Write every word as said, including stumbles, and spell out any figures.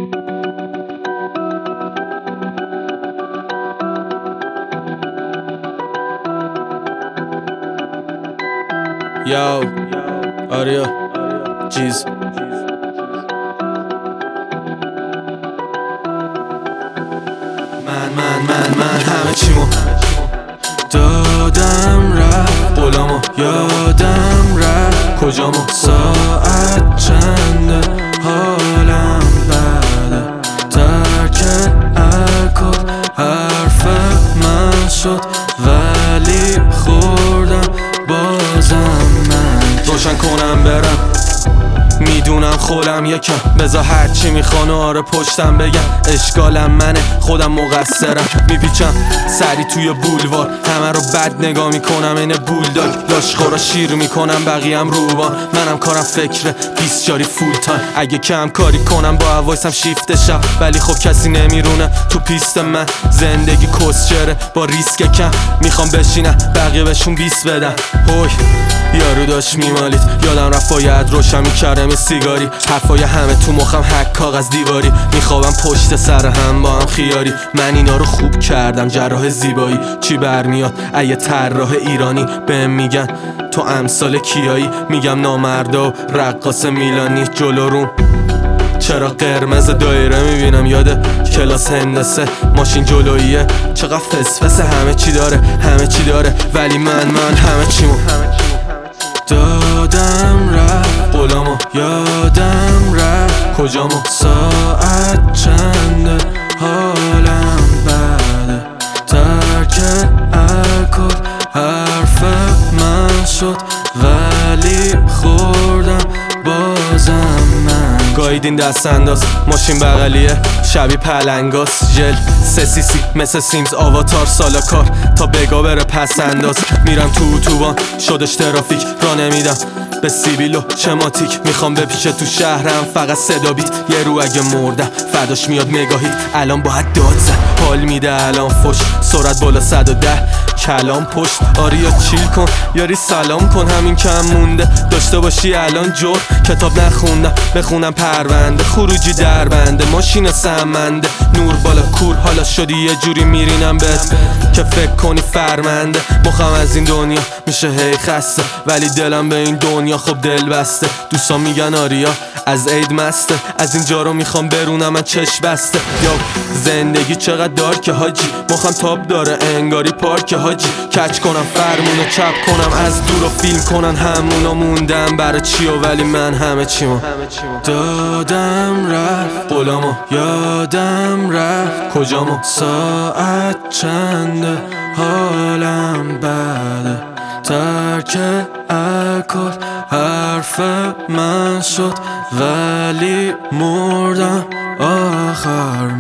Yo, آریا چیز من من من من همه چیمو دادم رفت، قولامو یادم رفت، کجامو ساعت چنده، حالم بده، ترک الکل حرف من شد ولی خوردم بازم. من روشن کنم برم، میدونم خودم یکم، بذار هرچی میخوان و آره پشتم بگم، اشکالم منه خودم مقصرم، میپیچم سری توی بولوار، همه رو بد نگاه میکنم این بولداگ، لاشخورا شیر میکنم بقیم روبان، منم کارم فکره بیست جاری فول تایم، اگه کم کاری کنم با وایسم شیفت شب، ولی خب کسی نمیرونه تو پیست من، زندگی کسچره با ریسک کم، میخوام بشینم بقیه بهشون بیست بدن. هوی یارو داشت میمالید، یادم رفت باید روشن میکردم یه سیگاری، حرفای همه تو مخم حک کاغذ دیواری، میخوابم پشت سر هم با هم خیاری، من اینا رو خوب کردم جراح زیبایی، چی برمیاد ایه طراح ایرانی، بهم میگن تو امثال کیایی، میگم نامردا و رقاص میلانی، جلو روم چرا قرمز دایره میبینم، یاد کلاس هندسه ماشین جلوییه، چقدر فسفسه، همه چی داره همه چی داره، ولی من من همه چیمو دادم رفت، قولامو یادم رفت، کجامو ساعت چنده، حالم بده، ترک الکل حرف من شد ولی خوردم بازم. من گایدین دست انداز، ماشین بغلیه شبیه پلنگاس، جل سه سی سی مثل سیمز آواتار، سالا کار تا بگا بره پس انداز، میرم تو اتوبان شدش ترافیک، را نمیدم به سیبیل و شماتیک، میخوام بپیچه تو شهرم فقط صدا بیت، یه رو اگه مردم فداش میاد مگاهیت، الان باید داد زد، حال میده الان فش، سرعت بالا صد و ده، کلام پشت، آریا چیل کن یاری سلام کن، همین کم مونده داشته باشی الان جور، کتاب نخوندم بخونم پرونده، خروجی در بنده، ماشین سمنده، نور بالا کور، حالا شدی یه جوری میرینم بهت که فکر کنی فرمنده، مخم از این دنیا میشه هی خسته، ولی دلم به این دنیا خب دل بسته، دوستان میگن آریا از عید مسته، از اینجا رو میخوام برونم من چشم بسته، یا زندگی چقدر دار که حاجی، مخم تاب داره انگاری پارک حاجی، کچ کنم فرمونو چپ کنم از دور و فیلم کنن همونو، موندم برای چی و ولی من همه چیمو دادم رفت، قولامو یادم رفت، کجامو ساعت چنده، حالم بده، ترک الکل حرف من شد ولی مردم آخر.